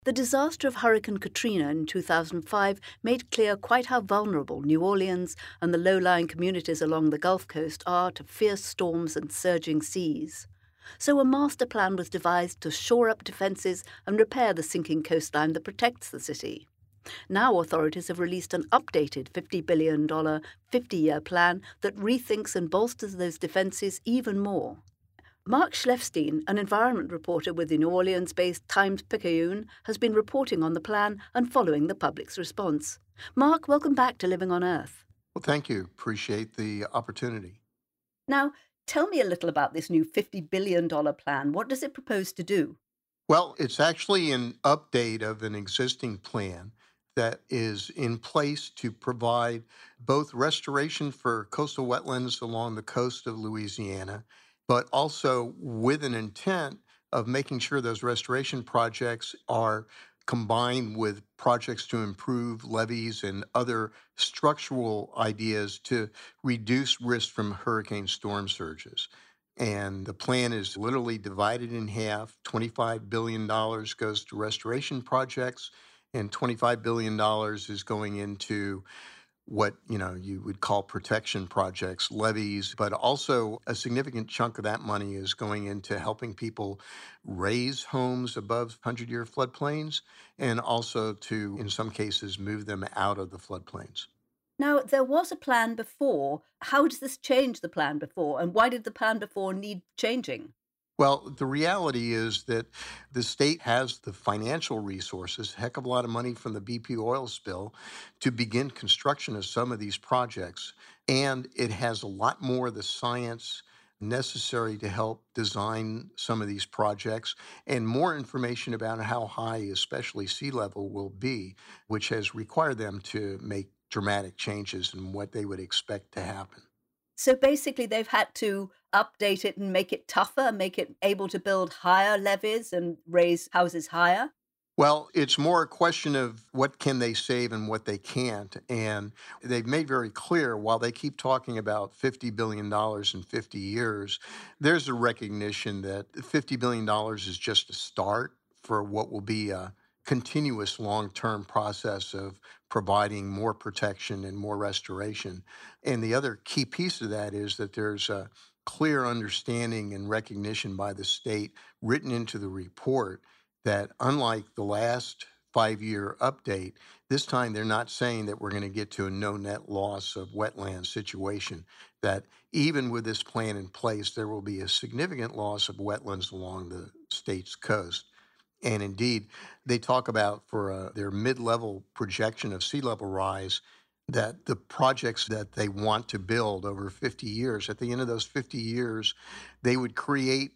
The disaster of Hurricane Katrina in 2005 made clear quite how vulnerable New Orleans and the low lying communities along the Gulf Coast are to fierce storms and surging seas. So a master plan was devised to shore up defences and repair the sinking coastline that protects the city. Now authorities have released an updated $50 billion 50-year plan that rethinks and bolsters those defences even more. Mark Schleifstein, an environment reporter with the New Orleans-based Times-Picayune, has been reporting on the plan and following the public's response. Mark, welcome back to Living on Earth. Well, thank you. Appreciate the opportunity. Now, tell me a little about this new $50 billion plan. What does it propose to do? Well, it's actually an update of an existing plan that is in place to provide both restoration for coastal wetlands along the coast of Louisiana, but also with an intent of making sure those restoration projects are combined with projects to improve levees and other structural ideas to reduce risk from hurricane storm surges. And the plan is literally divided in half. $25 billion goes to restoration projects, and $25 billion is going into what you would call protection projects, levees, but also a significant chunk of that money is going into helping people raise homes above 100-year floodplains and also to, in some cases, move them out of the floodplains. Now, there was a plan before. How does this change the plan before? And why did the plan before need changing? Well, the reality is that the state has the financial resources, a heck of a lot of money from the BP oil spill, to begin construction of some of these projects. And it has a lot more of the science necessary to help design some of these projects and more information about how high, especially sea level, will be, which has required them to make dramatic changes in what they would expect to happen. So basically, they've had to update it and make it tougher, make it able to build higher levees and raise houses higher. Well, it's more a question of what can they save and what they can't. And they've made very clear while they keep talking about $50 billion in 50 years, there's a recognition that $50 billion is just a start for what will be a continuous long-term process of providing more protection and more restoration. And the other key piece of that is that there's a clear understanding and recognition by the state written into the report that unlike the last 5-year update, this time they're not saying that we're going to get to a no net loss of wetland situation, that even with this plan in place, there will be a significant loss of wetlands along the state's coast. And indeed, they talk about for their mid-level projection of sea level rise, that the projects that they want to build over 50 years, at the end of those 50 years, they would create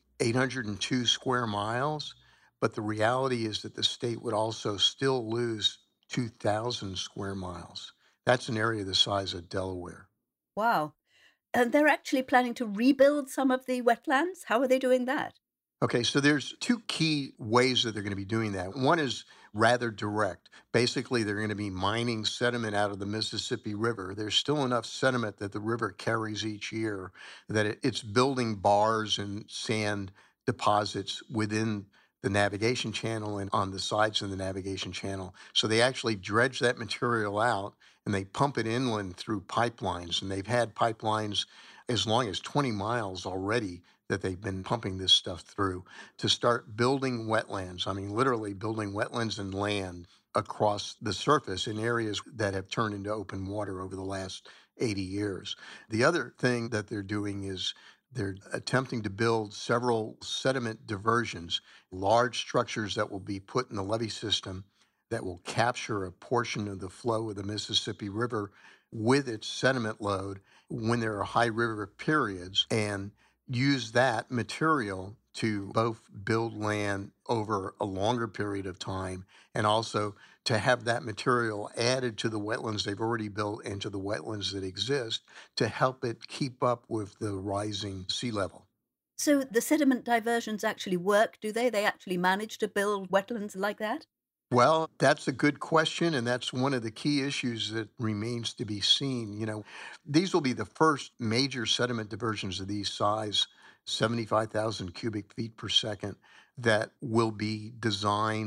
802 square miles. But the reality is that the state would also still lose 2,000 square miles. That's an area the size of Delaware. Wow. And they're actually planning to rebuild some of the wetlands. How are they doing that? Okay, so there's two key ways that they're going to be doing that. One is rather direct. Basically, they're going to be mining sediment out of the Mississippi River. There's still enough sediment that the river carries each year that it's building bars and sand deposits within the navigation channel and on the sides of the navigation channel. So they actually dredge that material out and they pump it inland through pipelines. And they've had pipelines as long as 20 miles already that they've been pumping this stuff through to start building wetlands. I mean, literally building wetlands and land across the surface in areas that have turned into open water over the last 80 years. The other thing that they're doing is they're attempting to build several sediment diversions, large structures that will be put in the levee system that will capture a portion of the flow of the Mississippi River with its sediment load when there are high river periods, and use that material to both build land over a longer period of time and also to have that material added to the wetlands they've already built and to the wetlands that exist to help it keep up with the rising sea level. So the sediment diversions actually work, do they? They actually manage to build wetlands like that? Well, that's a good question, and that's one of the key issues that remains to be seen. These will be the first major sediment diversions of these size, 75,000 cubic feet per second, that will be designed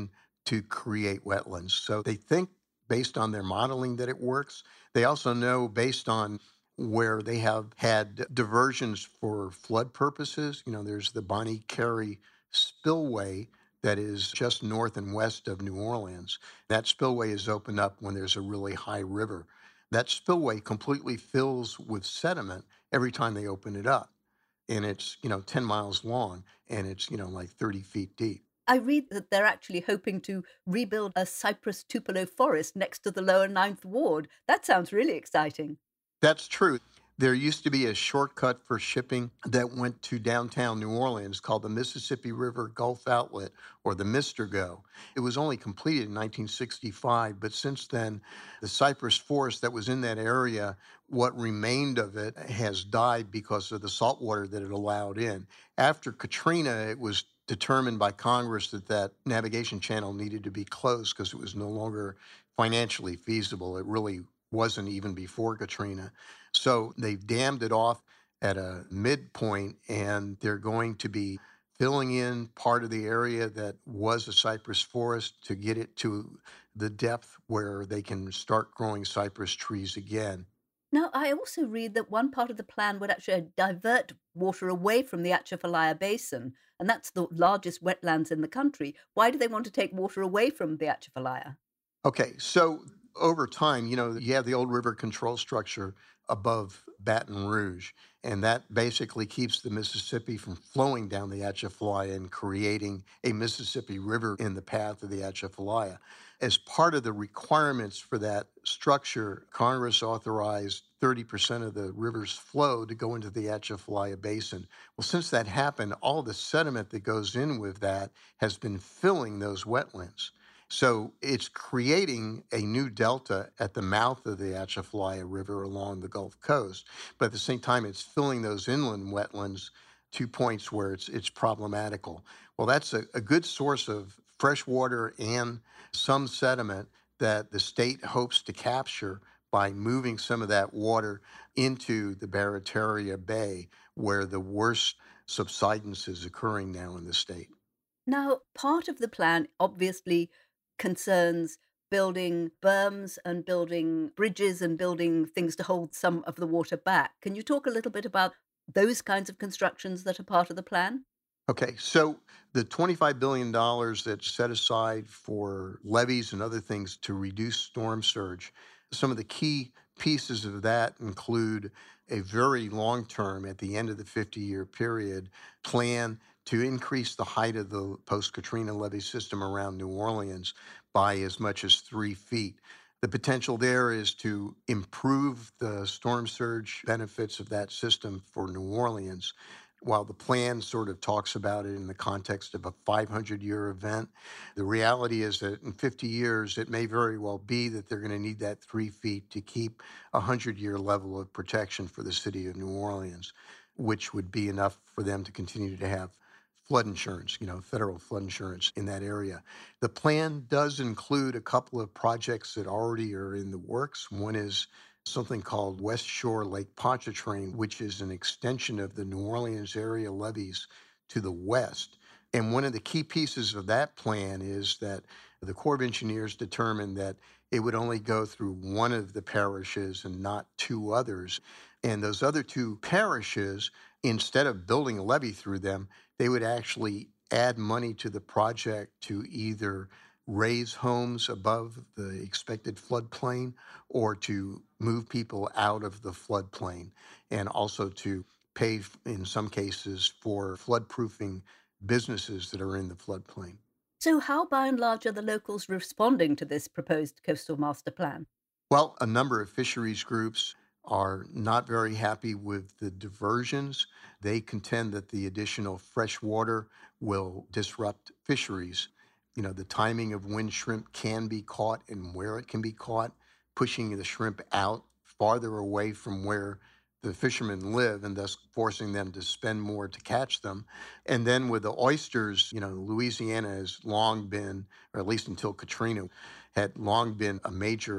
to create wetlands. So they think based on their modeling that it works. They also know based on where they have had diversions for flood purposes. There's the Bonnie Carey spillway that is just north and west of New Orleans. That spillway is opened up when there's a really high river. That spillway completely fills with sediment every time they open it up. And it's, 10 miles long and it's, like 30 feet deep. I read that they're actually hoping to rebuild a cypress tupelo forest next to the lower Ninth Ward. That sounds really exciting. That's true. There used to be a shortcut for shipping that went to downtown New Orleans called the Mississippi River Gulf Outlet, or the Go. It was only completed in 1965, but since then, the cypress forest that was in that area, what remained of it has died because of the salt water that it allowed in. After Katrina, it was determined by Congress that that navigation channel needed to be closed because it was no longer financially feasible. It really wasn't even before Katrina. So they've dammed it off at a midpoint, and they're going to be filling in part of the area that was a cypress forest to get it to the depth where they can start growing cypress trees again. Now, I also read that one part of the plan would actually divert water away from the Atchafalaya Basin, and that's the largest wetlands in the country. Why do they want to take water away from the Atchafalaya? Okay, so over time, you have the old river control structure above Baton Rouge, and that basically keeps the Mississippi from flowing down the Atchafalaya and creating a Mississippi River in the path of the Atchafalaya. As part of the requirements for that structure, Congress authorized 30% of the river's flow to go into the Atchafalaya Basin. Well, since that happened, all the sediment that goes in with that has been filling those wetlands. So it's creating a new delta at the mouth of the Atchafalaya River along the Gulf Coast, but at the same time, it's filling those inland wetlands to points where it's problematical. Well, that's a good source of fresh water and some sediment that the state hopes to capture by moving some of that water into the Barataria Bay, where the worst subsidence is occurring now in the state. Now, part of the plan obviously concerns building berms and building bridges and building things to hold some of the water back. Can you talk a little bit about those kinds of constructions that are part of the plan? Okay, so the $25 billion that's set aside for levees and other things to reduce storm surge, some of the key pieces of that include a very long term, at the end of the 50-year period, plan to increase the height of the post Katrina levee system around New Orleans by as much as 3 feet. The potential there is to improve the storm surge benefits of that system for New Orleans. While the plan sort of talks about it in the context of a 500-year event, the reality is that in 50 years, it may very well be that they're going to need that 3 feet to keep a 100-year level of protection for the city of New Orleans, which would be enough for them to continue to have flood insurance, federal flood insurance in that area. The plan does include a couple of projects that already are in the works. One is something called West Shore Lake Pontchartrain, which is an extension of the New Orleans area levees to the west. And one of the key pieces of that plan is that the Corps of Engineers determined that it would only go through one of the parishes and not two others. And those other two parishes, instead of building a levee through them, they would actually add money to the project to either raise homes above the expected floodplain or to move people out of the floodplain, and also to pay, in some cases, for floodproofing businesses that are in the floodplain. So, how by and large are the locals responding to this proposed coastal master plan? Well, a number of fisheries groups are not very happy with the diversions. They contend that the additional fresh water will disrupt fisheries. The timing of when shrimp can be caught and where it can be caught, pushing the shrimp out farther away from where the fishermen live and thus forcing them to spend more to catch them. And then with the oysters, Louisiana has long been, or at least until Katrina, had long been a major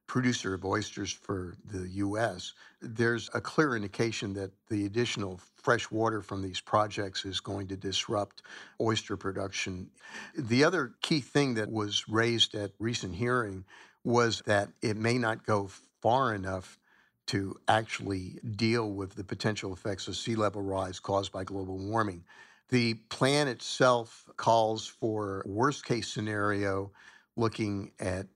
producer of oysters for the U.S., there's a clear indication that the additional fresh water from these projects is going to disrupt oyster production. The other key thing that was raised at recent hearing was that it may not go far enough to actually deal with the potential effects of sea level rise caused by global warming. The plan itself calls for worst case scenario looking at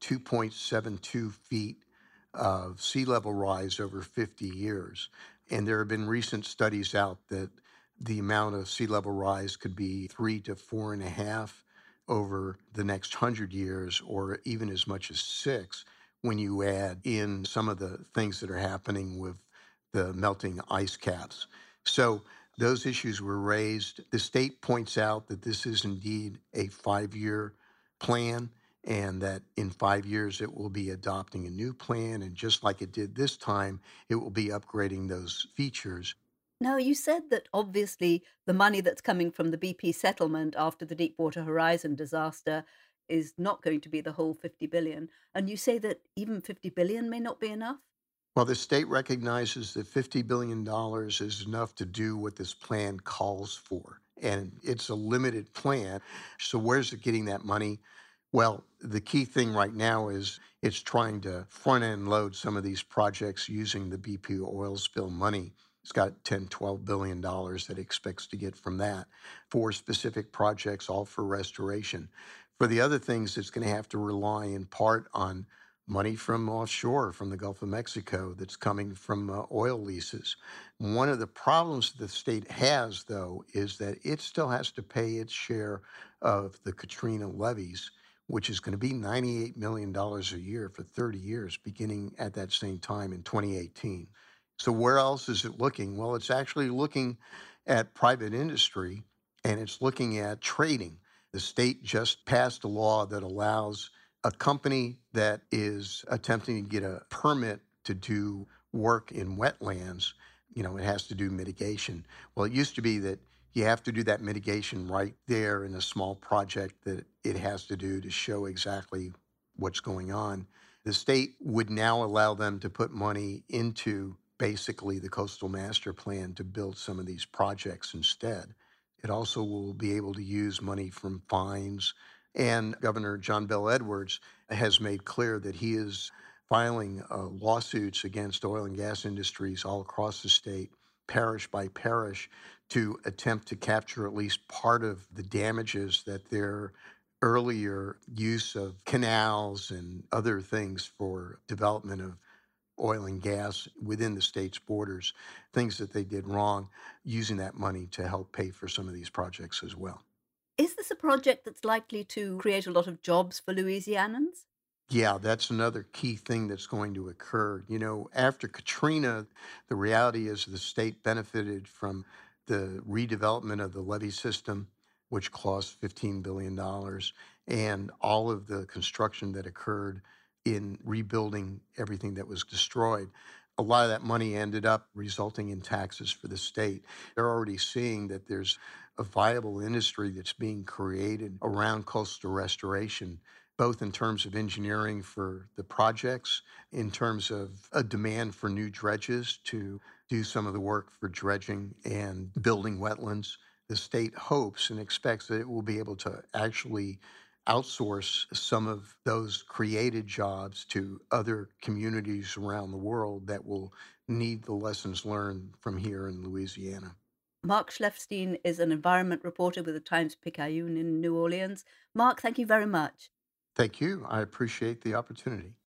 2.72 feet of sea level rise over 50 years. And there have been recent studies out that the amount of sea level rise could be 3 to 4.5 over the next 100 years, or even as much as 6 when you add in some of the things that are happening with the melting ice caps. So those issues were raised. The state points out that this is indeed a 5 year plan and that in 5 years it will be adopting a new plan. And just like it did this time, it will be upgrading those features. Now, you said that obviously the money that's coming from the BP settlement after the Deepwater Horizon disaster is not going to be the whole 50 billion. And you say that even 50 billion may not be enough? Well, the state recognizes that $50 billion is enough to do what this plan calls for. And it's a limited plan. So, where's it getting that money? Well, the key thing right now is it's trying to front end load some of these projects using the BP oil spill money. It's got $10, $12 billion that it expects to get from that for specific projects, all for restoration. For the other things, it's going to have to rely in part on money from offshore, from the Gulf of Mexico, that's coming from oil leases. One of the problems the state has, though, is that it still has to pay its share of the Katrina levies, which is going to be $98 million dollars a year for 30 years, beginning at that same time in 2018. So, where else is it looking? Well, it's actually looking at private industry and it's looking at trading. The state just passed a law that allows a company that is attempting to get a permit to do work in wetlands, it has to do mitigation. Well, it used to be that you have to do that mitigation right there in a small project that it has to do to show exactly what's going on. The state would now allow them to put money into basically the coastal master plan to build some of these projects instead. It also will be able to use money from fines. And Governor John Bell Edwards has made clear that he is filing lawsuits against oil and gas industries all across the state, parish by parish, to attempt to capture at least part of the damages that their earlier use of canals and other things for development of oil and gas within the state's borders, things that they did wrong, using that money to help pay for some of these projects as well. Is this a project that's likely to create a lot of jobs for Louisianans? Yeah, that's another key thing that's going to occur. After Katrina, the reality is the state benefited from the redevelopment of the levee system, which cost $15 billion, dollars, and all of the construction that occurred in rebuilding everything that was destroyed. A lot of that money ended up resulting in taxes for the state. They're already seeing that there's a viable industry that's being created around coastal restoration, both in terms of engineering for the projects, in terms of a demand for new dredges to do some of the work for dredging and building wetlands. The state hopes and expects that it will be able to actually outsource some of those created jobs to other communities around the world that will need the lessons learned from here in Louisiana. Mark Schleifstein is an environment reporter with the Times Picayune in New Orleans. Mark, thank you very much. Thank you. I appreciate the opportunity.